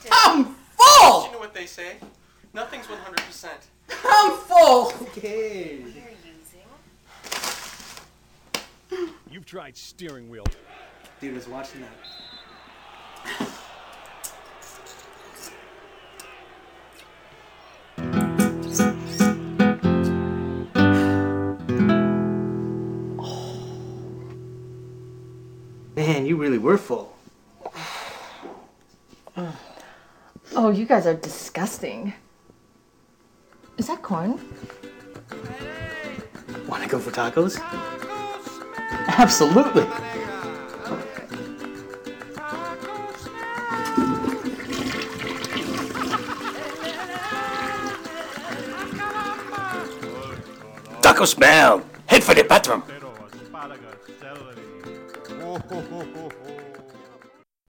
I'm full! You know what they say? Nothing's 100%. I'm full! Okay. You're using. You've tried steering wheel. Dude, I was watching that. Man, you really were full. Oh, you guys are disgusting. Is that corn? Want to go for tacos? Absolutely. Taco smell! Head for the bathroom! Pero asparagus, celery. Oh, ho, ho, ho,